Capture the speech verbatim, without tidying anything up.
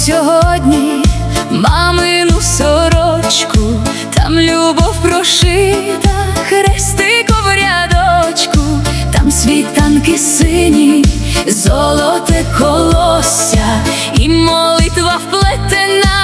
сьогодні мамину сорочку, там любов прошита хрестиком в рядочку, там світанки сині, золоте колосся і молитва вплетена